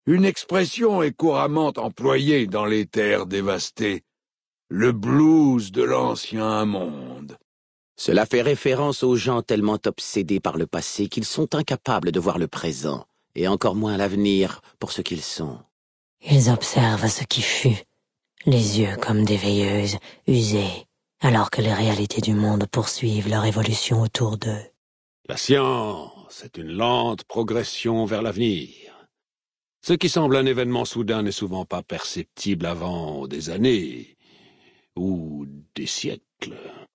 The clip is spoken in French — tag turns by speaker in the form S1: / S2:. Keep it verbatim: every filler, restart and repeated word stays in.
S1: Une expression est couramment employée dans les terres dévastées. Le blues de l'ancien monde.
S2: Cela fait référence aux gens tellement obsédés par le passé qu'ils sont incapables de voir le présent, et encore moins l'avenir pour ce qu'ils sont.
S3: Ils observent ce qui fut, les yeux comme des veilleuses, usées, alors que les réalités du monde poursuivent leur évolution autour d'eux.
S4: La science est une lente progression vers l'avenir. Ce qui semble un événement soudain n'est souvent pas perceptible avant des années ou des siècles.